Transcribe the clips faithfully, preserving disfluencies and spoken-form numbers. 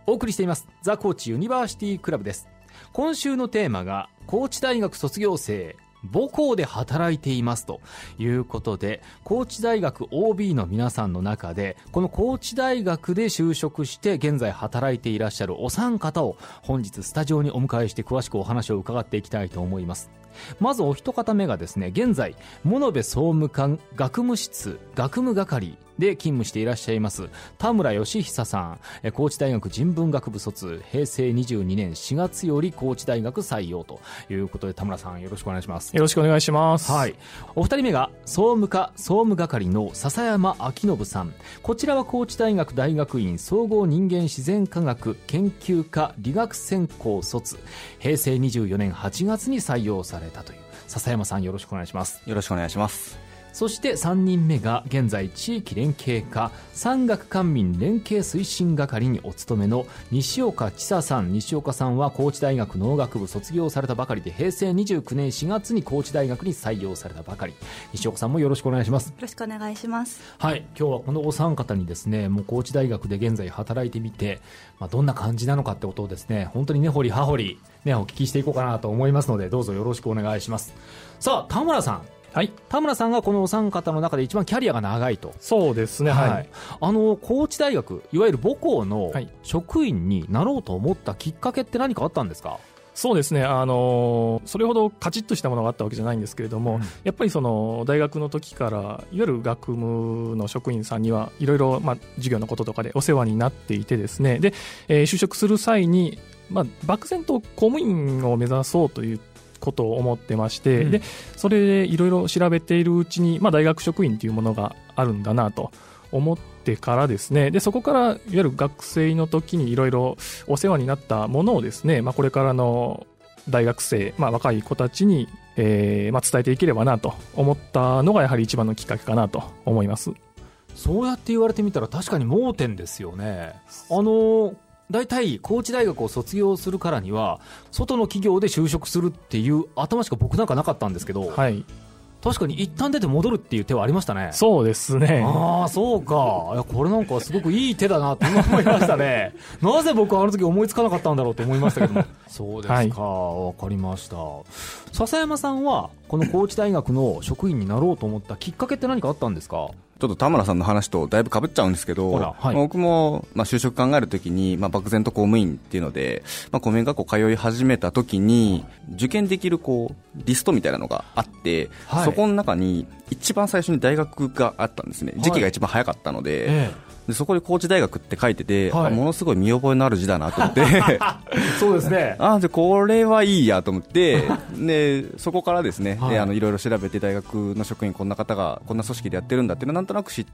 お送りしていますザ・コーチユニバーシティクラブです。今週のテーマが高知大学卒業生母校で働いていますということで、高知大学 オービー の皆さんの中でこの高知大学で就職して現在働いていらっしゃるお三方を本日スタジオにお迎えして詳しくお話を伺っていきたいと思います。まずお一方目がですね、現在物部総務官学務室学務係で勤務していらっしゃいます田村義久さん、高知大学人文学部卒、平成にじゅうにねんしがつより高知大学採用ということで、田村さんよろしくお願いします。 よろしくお願いします。 はい、お二人目が総務課総務係の笹山明信さん、こちらは高知大学大学院総合人間自然科学研究科理学専攻卒、平成にじゅうよねんはちがつに採用されたという笹山さん、よろしくお願いします。 よろしくお願いします。 そしてさんにんめが現在地域連携課産学官民連携推進係にお勤めの西岡千佐さん。西岡さんは高知大学農学部卒業されたばかりで、平成にじゅうきゅうねんしがつに高知大学に採用されたばかり。西岡さんもよろしくお願いします。よろしくお願いします。 はい、今日はこのお三方にですね、もう高知大学で現在働いてみて、まあ、どんな感じなのかってことをですね、本当に根掘り葉掘り、ね、お聞きしていこうかなと思いますので、どうぞよろしくお願いします。さあ田村さん、 はい、 田村さんがこのお三方の中で一番キャリアが長いと。 そうですね、はいはい、 あの高知大学いわゆる母校の職員になろうと思ったきっかけって何かあったんですか？ そうですね、あのそれほどカチッとしたものがあったわけじゃないんですけれども、うん、やっぱりその大学の時からいわゆる学務の職員さんにはいろいろ授業のこととかでお世話になっていてですね、で、えー、就職する際に、まあ、漠然と公務員を目指そうということを思ってまして、うん、でそれでいろいろ調べているうちに、まあ、大学職員というものがあるんだなと思ってからですね、でそこからいわゆる学生の時にいろいろお世話になったものをですね、まあ、これからの大学生、まあ、若い子たちに、えーまあ、伝えていければなと思ったのがやはり一番のきっかけかなと思います。 そうやって言われてみたら確かに盲点ですよね。あのー大体高知大学を卒業するからには外の企業で就職するっていう頭しか僕なんかなかったんですけど、はい、確かに一旦出て戻るっていう手はありましたね。 そうですね。 ああそうか、いやこれなんかすごくいい手だなと思いましたねなぜ僕はあの時思いつかなかったんだろうと思いましたけどもそうですか、はい、わかりました。笹山さんはこの高知大学の職員になろうと思ったきっかけって何かあったんですか？ ちょっと田村さんの話とだいぶ被っちゃうんですけど、はい、僕もまあ就職考えるときに、まあ、漠然と公務員っていうので、まあ、公務員学校通い始めたときに受験できるこうリストみたいなのがあって、はい、そこの中に一番最初に大学があったんですね。時期が一番早かったので、はいええでそこで高知大学って書いてて、はい、ものすごい見覚えのある字だなと思ってそうですね。 あでこれはいいやと思ってでそこからですね、はい、であのいろいろ調べて大学の職員こんな方がこんな組織でやってるんだっていうのをなんとなく知って、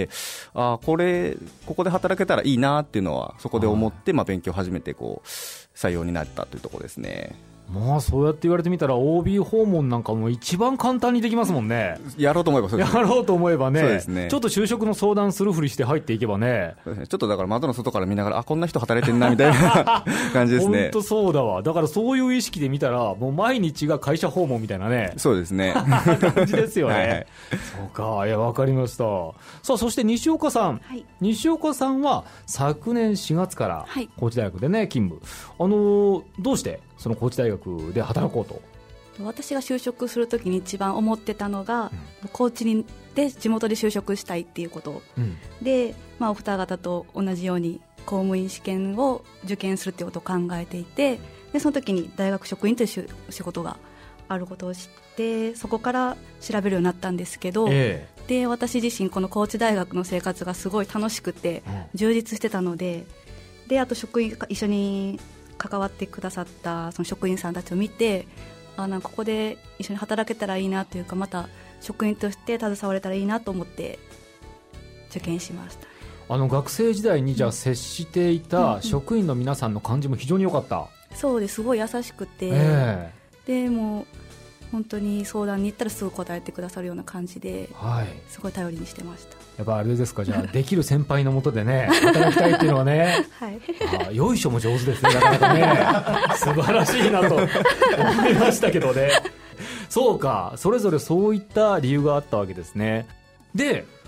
あこれここで働けたらいいなっていうのはそこで思って、まあ、勉強を始めてこう採用になったというところですね。 まあそうやって言われてみたら オービー 訪問なんかも一番簡単にできますもんね。 やろうと思えばそうですね。 やろうと思えば ね, そうですね。 ちょっと就職の相談するふりして入っていけばね。 そうですね。ちょっとだから窓の外から見ながらあこんな人働いてんなみたいな感じですね。 本当そうだわ。だからそういう意識で見たらもう毎日が会社訪問みたいなね。 そうですね感じですよね、はいはい、そうか、いや分かりました。さあそして西岡さん、はい、西岡さんは昨年しがつから高知大学でね勤務、あのー、どうしてその高知大学で働こうと？ 私が就職するときに一番思ってたのが、うん、高知にで地元で就職したいっていうこと、うん、で、まあ、お二方と同じように公務員試験を受験するっていうことを考えていて、でその時に大学職員という仕事があることを知ってそこから調べるようになったんですけど、えー、で私自身この高知大学の生活がすごい楽しくて充実してたので、であと職員一緒に関わってくださったその職員さんたちを見て、あなんかここで一緒に働けたらいいなというか、また職員として携われたらいいなと思って受験しました。 あの学生時代にじゃあ接していた職員の皆さんの感じも非常に良かった？ そうです、すごい優しくて、 えー、でも本当に相談に行ったらすぐ答えてくださるような感じで、はい、すごい頼りにしてました。 やっぱあれですか、じゃあできる先輩の下でね働きたいっていうのはね、はい、あよいしょも上手ですね、なかなかね素晴らしいなと思いましたけどねそうか、それぞれそういった理由があったわけですね。で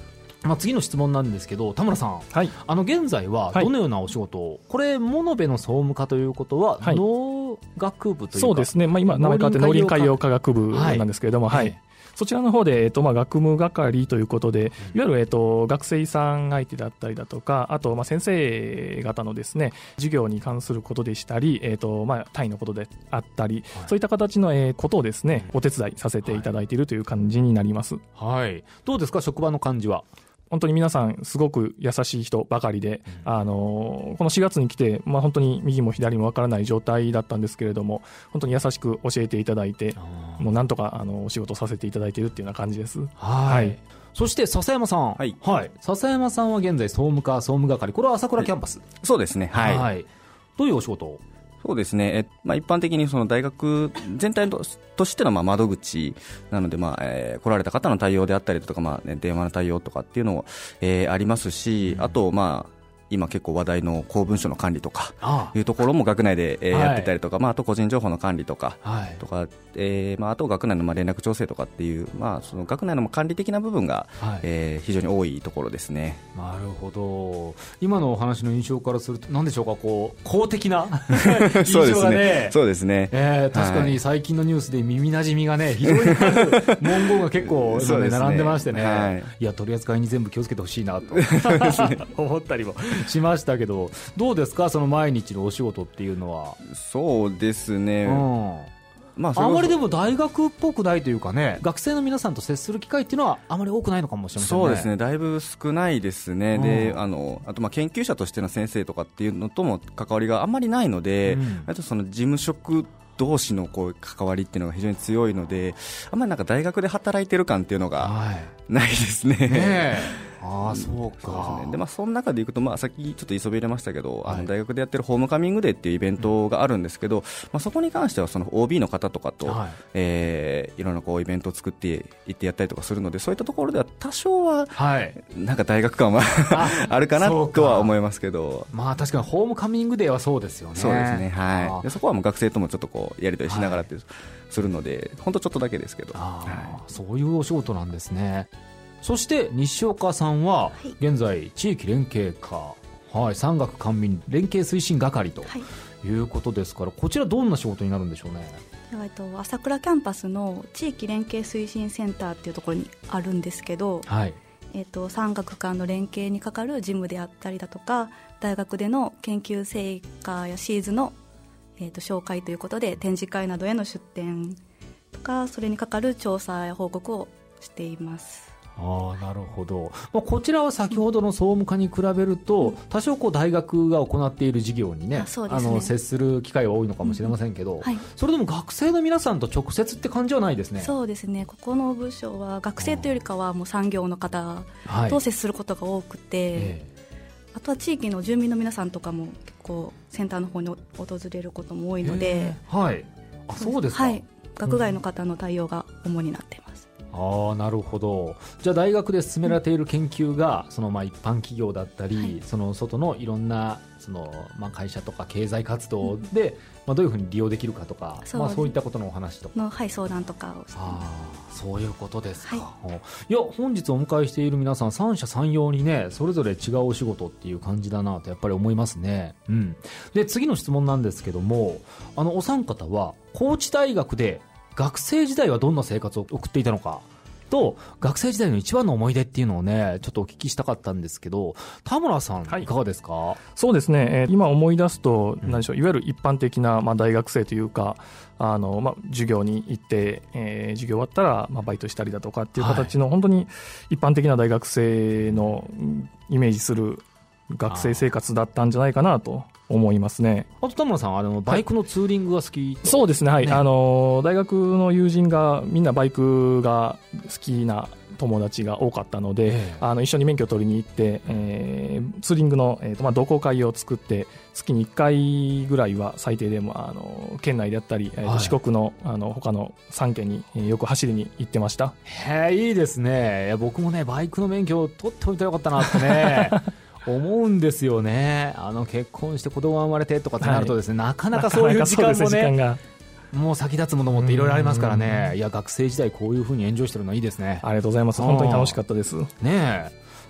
まあ、次の質問なんですけど、田村さん、 はい、 あの現在はどのようなお仕事を、はい、これ物部の総務課ということは、はい、農学部というか、 そうですね、まあ、今名前変わって農林海洋科学部なんですけれども、はい、はい、そちらの方で、えーとまあ、学務係ということで、いわゆる、えーと学生さん相手だったりだとか、あとまあ先生方のですね授業に関することでしたり、えーとまあ、単位のことであったり、はい、そういった形のえーことをですねお手伝いさせていただいているという感じになります。 はい、どうですか、職場の感じは。 本当に皆さんすごく優しい人ばかりで、うん、あのこのしがつに来て、まあ、本当に右も左もわからない状態だったんですけれども、本当に優しく教えていただいて、もうなんとかあのお仕事させていただいているっていうような感じです。 はい、はい、そして笹山さん、はいはい、笹山さんは現在総務課総務係、これは朝倉キャンパス、はい、 そうですね、はいはい、 どういうお仕事を。 そうですね、えまあ、一般的にその大学全体ととしてのまあ窓口なので、まあえー、来られた方の対応であったりとか、まあね、電話の対応とかっていうのも、えー、ありますし、あとまあ今結構話題の公文書の管理とかいうところも学内で、えー、やってたりとか、まあ、あと個人情報の管理とか、はい、とか、えーまあ、あと学内のまあ連絡調整とかっていう、まあ、その学内の管理的な部分が、はい、えー、非常に多いところですね。 なるほど。今のお話の印象からすると何でしょうか、こう公的な印象がね、 そうですね、 えー、確かに最近のニュースで耳なじみがね非常に文言が結構、ね、並んでましてね、はい、いや取り扱いに全部気をつけてほしいなと思ったりもしましたけど、どうですか、その毎日のお仕事っていうのは。 そうですね、うんまあ、あまりでも大学っぽくないというかね、学生の皆さんと接する機会っていうのはあまり多くないのかもしれませんね。 そうですね、だいぶ少ないですね、うん、であのあとまあ研究者としての先生とかっていうのとも関わりがあんまりないので、うん、あとその事務職同士のこう関わりっていうのが非常に強いので、あんまりなんか大学で働いてる感っていうのがないですね、はい、ねああそうか、 そうですね。で、まあ、その中でいくと、まあ、さっきちょっと磯部入れましたけど、はい、あの大学でやってるホームカミングデーっていうイベントがあるんですけど、うん、まあ、そこに関してはその オービー の方とかと、はいえー、いろんなこうイベントを作っていってやったりとかするので、そういったところでは多少は、はい、なんか大学感はあるかなとは思いますけど、 まあ、確かにホームカミングデーはそうですよね。 そうですね、はい、でそこはもう学生ともちょっとこうやり取りしながらって、はい、するので本当ちょっとだけですけど、 あ、はい、そういうお仕事なんですね。そして西岡さんは現在地域連携課、はい、産学官民連携推進係ということですから、こちらどんな仕事になるんでしょうね。 えっと、朝倉キャンパスの地域連携推進センターっていうところにあるんですけど、はいえっと、産学官の連携にかかる事務であったりだとか、大学での研究成果やシーズの、えっと、紹介ということで展示会などへの出展とか、それにかかる調査や報告をしています。 ああなるほど、まあ、こちらは先ほどの総務課に比べると、うん、多少こう大学が行っている事業に ね, あそうですねあの接する機会は多いのかもしれませんけど、うんはい、それでも学生の皆さんと直接って感じはないですね。 そうですね、ここの部署は学生というよりかはもう産業の方と接することが多くて、はいえー、あとは地域の住民の皆さんとかも結構センターの方に訪れることも多いので、 はい、あそうですか、 はい、学外の方の対応が主になっています。 ああなるほど。じゃあ大学で進められている研究がそのまあ一般企業だったり、はい、その外のいろんなそのまあ会社とか経済活動で、うんまあ、どういうふうに利用できるかとか、そう、まあ、そういったことのお話とかの、はい、相談とかをしています。 あそういうことですか、 はい、 いや本日お迎えしている皆さん三者三様にねそれぞれ違うお仕事っていう感じだなとやっぱり思いますね、うん、で次の質問なんですけども、あのお三方は高知大学で学生時代はどんな生活を送っていたのかと、学生時代の一番の思い出っていうのをねちょっとお聞きしたかったんですけど、田村さん、はい、いかがですか。 そうですね、えー、今思い出すと何でしょう、いわゆる一般的な、まあ、大学生というかあの、まあ、授業に行って、えー、授業終わったら、まあ、バイトしたりだとかっていう形の、はい、本当に一般的な大学生のイメージする学生生活だったんじゃないかなと思いますね。 あと田村さんあのバイクのツーリングが好き、はい、 そうですね、はいね、あの大学の友人がみんなバイクが好きな友達が多かったので、えー、あの一緒に免許を取りに行って、えー、ツーリングの、えーとまあ、同好会を作って月にいっかいぐらいは最低でもあの県内であったり、はい、四国 の, あの他のさん県に、えー、よく走りに行ってました。 へーいいですね。いや僕もねバイクの免許を取っておいたらよかったなってね思うんですよね。あの結婚して子供が生まれてとかってなるとですね、はい、なかなかそういう時間もねもう先立つものもっていろいろありますからね。いや学生時代こういう風にエンジョイしてるのはいいですね。 ありがとうございます。本当に楽しかったです。 ねえ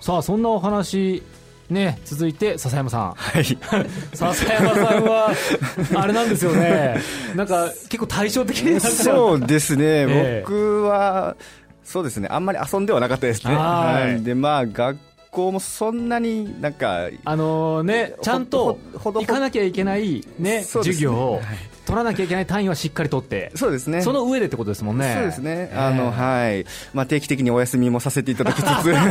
さあそんなお話ね、続いて笹山さん、 はい、 笹山さんはあれなんですよね、なんか結構対照的にそうですね、えー、僕はそうですね、あんまり遊んではなかったですね。はいで、まあ、学校もそんなになんかあのー、ね、ちゃんと行かなきゃいけない、ね、授業を取らなきゃいけない単位はしっかり取って、 そうですね、 その上でってことですもんね。 そうですね、あの、はいまあ、定期的にお休みもさせていただきつつ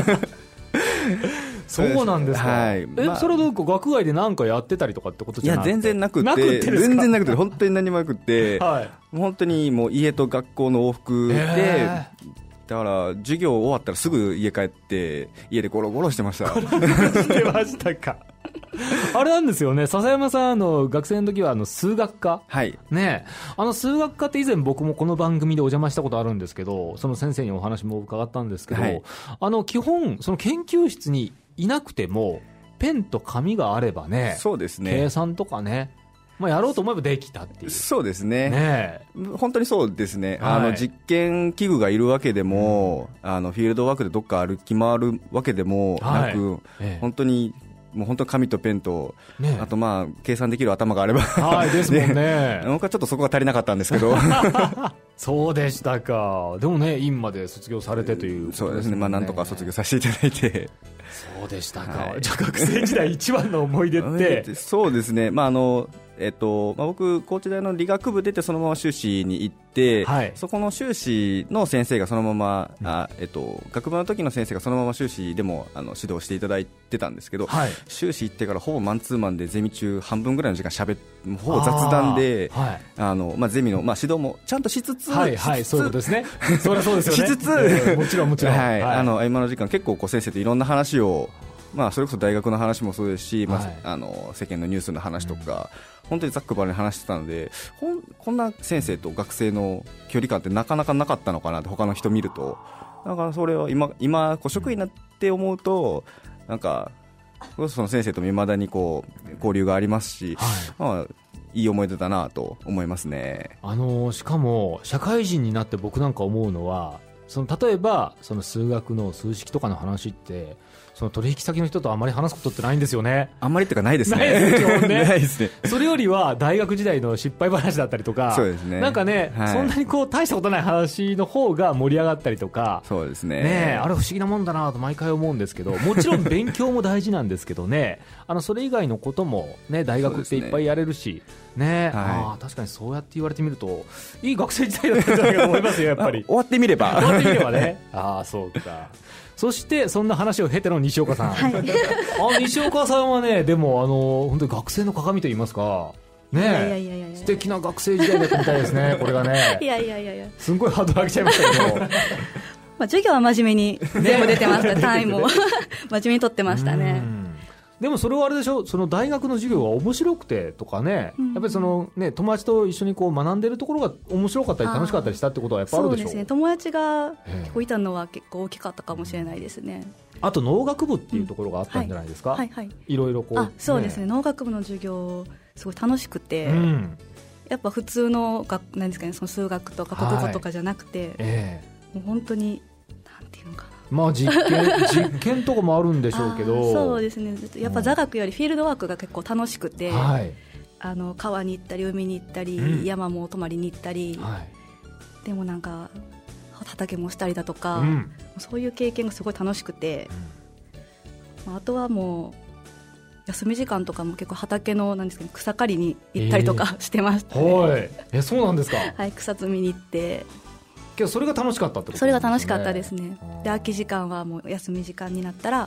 そうなんですか、はいまあ、えそれはどうか学外で何かやってたりとかってことじゃなくて？いや全然なくて、なくて全然なくて本当に何もなくて、はい、本当にもう家と学校の往復で、だから授業終わったらすぐ家帰って家でゴロゴロしてました。 ゴロゴロしてましたかあれなんですよね、笹山さんの学生の時はあの数学科、 はいね、あの数学科って以前僕もこの番組でお邪魔したことあるんですけど、その先生にお話も伺ったんですけど、はい、あの基本その研究室にいなくてもペンと紙があればね、 そうですね、 計算とかね、まあ、やろうと思えばできたっていう。 そうですね、 ね本当にそうですね、はい、あの実験器具がいるわけでも、うん、あのフィールドワークでどっか歩き回るわけでもなく、はいええ、本当にもう本当に紙とペンと、ね、あとまあ計算できる頭があればはいですもんね僕はちょっとそこが足りなかったんですけどそうでしたか。でもね院まで卒業されてということですね。 そうですね、まあ、なんとか卒業させていただいてそうでしたか、 はい、 じゃあ学生時代一番の思い出ってそうですね、まああのえっとまあ、僕高知大の理学部出てそのまま修士に行って、はい、そこの修士の先生がそのまま、うんあえっと、学部の時の先生がそのまま修士でもあの指導していただいてたんですけど、はい、修士行ってからほぼマンツーマンでゼミ中半分ぐらいの時間しゃべほぼ雑談であ、はいあのまあ、ゼミの、まあ、指導もちゃんとしつつ、 はいはい、そういうことですねそりゃそうですよねしつつ、 えー、もちろんもちろん、 はいはい、あの合間の時間結構こう先生といろんな話をまあ、それこそ大学の話もそうですし、はいまあ、あの世間のニュースの話とか、うん、本当にざっくばらんに話してたのでほんこんな先生と学生の距離感ってなかなかなかったのかなって他の人見ると、だからそれは今、今こう職員になって思うとなんかその先生とも未だにこう交流がありますし、はいまあ、いい思い出だなと思いますね。 あのしかも社会人になって僕なんか思うのはその例えばその数学の数式とかの話ってその取引先の人とあまり話すことってないんですよね。 あんまりっていうかないですね。 ないですよね。 ないですね。 それよりは大学時代の失敗話だったりとか、 そうですね。 なんかね、はい、そんなにこう大したことない話の方が盛り上がったりとか、 そうですね。 ねあれ不思議なもんだなと毎回思うんですけど、もちろん勉強も大事なんですけどね、あのそれ以外のこともね大学っていっぱいやれるし。ね、はい、あ確かにそうやって言われてみるといい学生時代だったんじゃないかと思いますよやっぱり終わってみれば終わってみればねああそうか。そしてそんな話を経ての西岡さん、はい、あ西岡さんはねでもあの本当に学生の鏡といいますかね、いやいやいやいや素敵な学生時代だったみたいですねこれがねいやいやいやいやすんごいハードル上げちゃいましたけどまあ授業は真面目に全部出てました単位も真面目に取ってましたね。 でもそれはあれでしょ、その大学の授業が面白くてとかね、うん、やっぱりその、ね、友達と一緒にこう学んでるところが面白かったり楽しかったりしたってことはやっぱあるでしょ。 そうですね、友達が結構いたのは結構大きかったかもしれないですね。 あと農学部っていうところがあったんじゃないですか、うんはいはいはい、いろいろこう、 あそうですね、農学部の授業すごい楽しくて、うん、やっぱ普通の学なんですかね、その数学とか国語とかじゃなくて、はいえー、もう本当になんていうのかな、 まあ、実験実験とかもあるんでしょうけどそうですね、やっぱ座学よりフィールドワークが結構楽しくて、うんはい、あの川に行ったり海に行ったり、うん、山も泊まりに行ったり、はい、でもなんか畑もしたりだとか、うん、そういう経験がすごい楽しくて、うん、あとはもう休み時間とかも結構畑のなんですか、ね、草刈りに行ったりとかしてましたね、えーはい、 えそうなんですか、 はい、草摘みに行ってけどそれが楽しかったってことですね。 それが楽しかったですね。で空き時間はもう休み時間になったら、はい、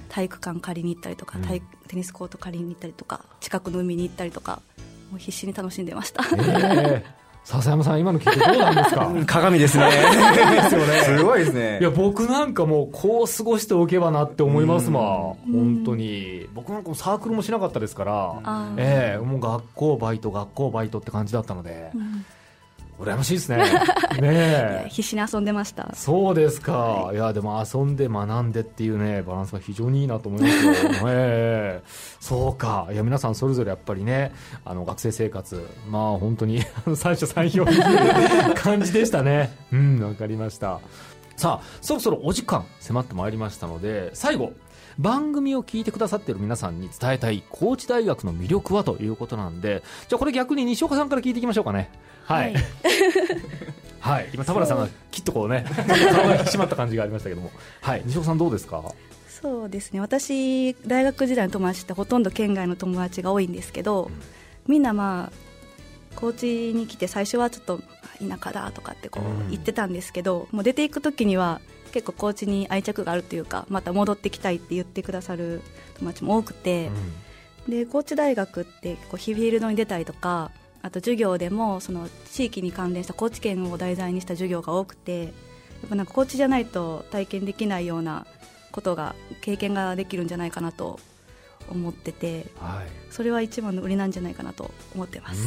体育館借りに行ったりとか、うん、テニスコート借りに行ったりとか近くの海に行ったりとかもう必死に楽しんでました、えー、 笹山さん今の聞いてどうなんですか鏡ですねですよねすごいですね。 いや僕なんかもうこう過ごしておけばなって思いますもん本当に。僕なんかもサークルもしなかったですから、えー、もう学校バイト学校バイトって感じだったので、うん羨ましいですね。ねえ必死に遊んでました。 そうですか、はい、いやでも遊んで学んでっていうねバランスが非常にいいなと思いますよ、えー、そうか。いや皆さんそれぞれやっぱりねあの学生生活まあ本当に三者三様に感じでしたねうんわかりました。さあそろそろお時間迫ってまいりましたので最後番組を聞いてくださっている皆さんに伝えたい高知大学の魅力はということなんで、じゃあこれ逆に西岡さんから聞いていきましょうかね。はい、はいはい、今田村さんがきっとこうね顔が引き締まった感じがありましたけども、はい、西岡さんどうですか？ そうですね、私大学時代の友達ってほとんど県外の友達が多いんですけど、うん、みんなまあ高知に来て最初はちょっと田舎だとかってこう言ってたんですけど、うん、もう出ていく時には結構高知に愛着があるというか、また戻ってきたいって言ってくださる友達も多くて、うん、で高知大学ってこうフィールドに出たりとか、あと授業でもその地域に関連した高知県を題材にした授業が多くて、やっぱなんか高知じゃないと体験できないようなことが経験ができるんじゃないかなと思ってて、はい、それは一番の売りなんじゃないかなと思ってます。 うん、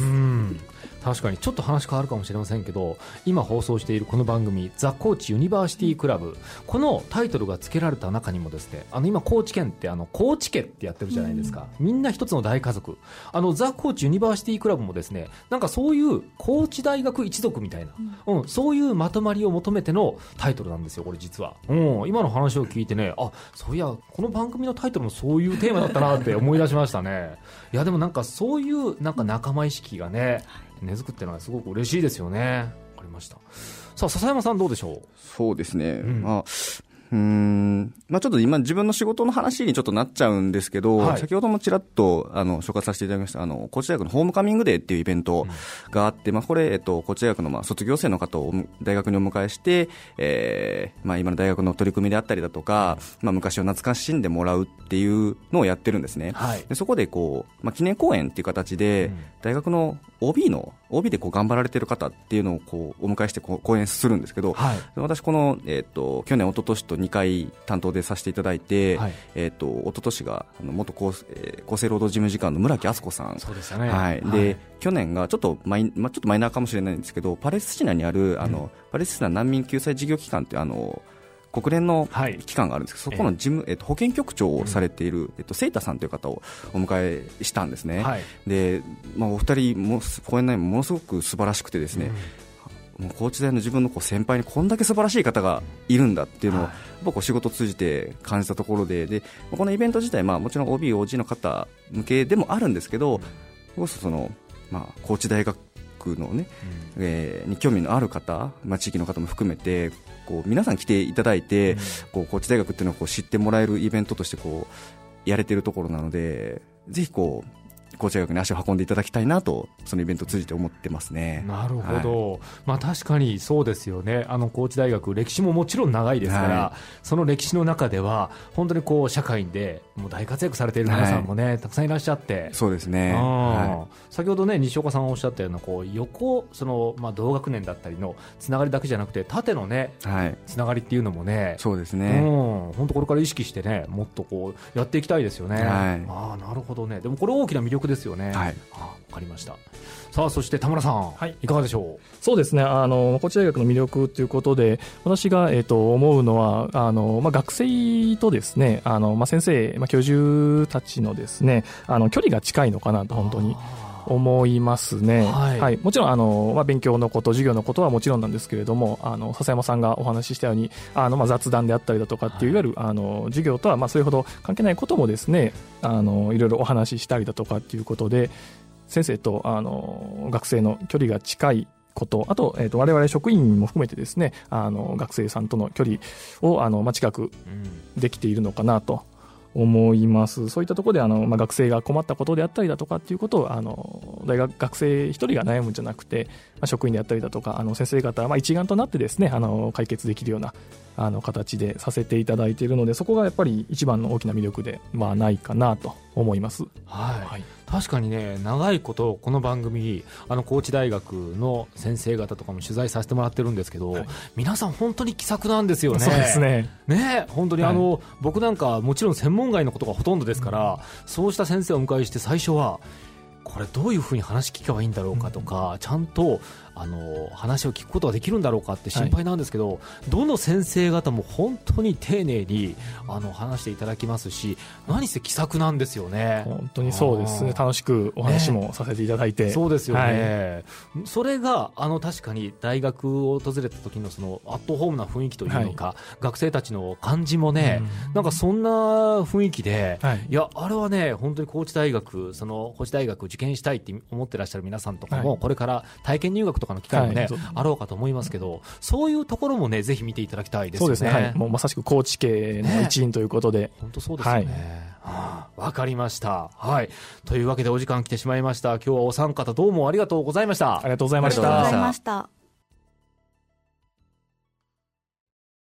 確かにちょっと話変わるかもしれませんけど、今放送しているこの番組ザ・高知ユニバーシティクラブ、このタイトルが付けられた中にもですね、あの今高知県ってあの高知家ってやってるじゃないですか、うん、みんな一つの大家族、あのザ・高知ユニバーシティクラブもですね、なんかそういう高知大学一族みたいな、うんうん、そういうまとまりを求めてのタイトルなんですよこれ実は、うん、今の話を聞いてね、あ、そういやこの番組のタイトルもそういうテーマだったなって思い出しましたね。いやでもなんかそういうなんか仲間意識がね根付くっていうのはすごく嬉しいですよね。わかりました。さあ笹山さんどうでしょう？ そうですね、うん、まあうーんまあ、ちょっと今自分の仕事の話にちょっとなっちゃうんですけど、はい、先ほどもちらっとあの紹介させていただきましたあの高知大学のホームカミングデーっていうイベントがあって、うん、まあ、これ、えっと、高知大学のまあ卒業生の方を大学にお迎えして、えーまあ、今の大学の取り組みであったりだとか、まあ、昔を懐かしんでもらうっていうのをやってるんですね、はい、でそこでこう、まあ、記念講演っていう形で、うん、大学の オービー の オービー でこう頑張られてる方っていうのをこうお迎えしてこう講演するんですけど、はい、私この、えー、と去年一昨年とにかい担当でさせていただいて、はい、えー、と一昨年があの元厚、えー、厚生労働事務次官の村木敦子さん、 そうですよね、 はい、で、はい、去年がちょっとマイ、まあ、ちょっとマイナーかもしれないんですけど、パレスチナにあるあの、うん、パレスチナ難民救済事業機関ってあの国連の機関があるんですけど、はい、そこの事務、えっと、保健局長をされている、うん、えっと、セイタさんという方をお迎えしたんですね、はい、で、まあ、お二人も講演内容もものすごく素晴らしくてですね、うん、もう高知大の自分のこう先輩にこんだけ素晴らしい方がいるんだっていうのを、はい、僕は仕事を通じて感じたところで、でこのイベント自体、まあ、もちろん オービー、オージー の方向けでもあるんですけど、うん、その、まあ、高知大学のね、うん、えー、に興味のある方、まあ、地域の方も含めてこう皆さん来ていただいて、うん、こう高知大学っていうのをこう知ってもらえるイベントとしてこうやれているところなので、ぜひこう高知大学に足を運んでいただきたいなとそのイベントを通じて思ってますね。 なるほど、はい、まあ、確かにそうですよね。あの高知大学歴史ももちろん長いですから、はい、その歴史の中では本当にこう社会でもう大活躍されている皆さんもね、はい、たくさんいらっしゃって、 そうですね、はい、 先ほどね西岡さんがおっしゃったようなこう横その、まあ、同学年だったりのつながりだけじゃなくて縦のね、はい、つながりっていうのもね、 そうですね、 うん、本当これから意識してねもっとこうやっていきたいですよね、はい、あ、なるほどね。でもこれ大きな魅力ですよね、はい、あ、分かりました。さあそして田村さん、はい、いかがでしょう？ そうですね、あの高知大学の魅力ということで私が、えー、と思うのはあの、まあ、学生とですねあの、まあ、先生、まあ、教授たちのですねあの距離が近いのかなと本当に思いますね、はいはい、もちろんあの、まあ、勉強のこと授業のことはもちろんなんですけれども、あの笹山さんがお話ししたようにあの、まあ、雑談であったりだとかっていう、はい、いわゆるあの授業とはまあそれほど関係ないこともですねあのいろいろお話ししたりだとかっていうことで先生とあの学生の距離が近いこと、あと、えーと、我々職員も含めてですねあの学生さんとの距離をあの、まあ、近くできているのかなと思います。そういったところであの、まあ、学生が困ったことであったりだとかっていうことをあの大学学生一人が悩むんじゃなくて、まあ、職員であったりだとかあの先生方、まあ、一丸となってですねあの解決できるようなあの形でさせていただいているので、そこがやっぱり一番の大きな魅力ではないかなと思います。 はい、はい、確かにね長いことこの番組あの高知大学の先生方とかも取材させてもらってるんですけど、はい、皆さん本当に気さくなんですよね。 そうですね。 ね、本当にあの、はい、僕なんかもちろん専門外のことがほとんどですから、うん、そうした先生をお迎えして最初はこれどういうふうに話聞けばいいんだろうかとか、うん、ちゃんとあの話を聞くことができるんだろうかって心配なんですけど、はい、どの先生方も本当に丁寧にあの話していただきますし、何せ気さくなんですよね。 本当にそうですね。楽しくお話もさせていただいて、 ね、そうですよね、はい、それがあの確かに大学を訪れた時のそのアットホームな雰囲気というのか、はい、学生たちの感じもね、うん、なんかそんな雰囲気で、はい、いやあれはね本当に高知大学、その高知大学受験したいって思ってらっしゃる皆さんとかも、はい、これから体験入学とかの機会もね、はい、あろうかと思いますけど、そういうところもねぜひ見ていただきたいですよね。 そうですね、はい、もうまさしく高知系の一員ということで、ね、 本当そうですよね。わ、はい、かりました、はい、というわけでお時間来てしまいました。今日はお三方どうもありがとうございました。 ありがとうございました。 ありがとうございました。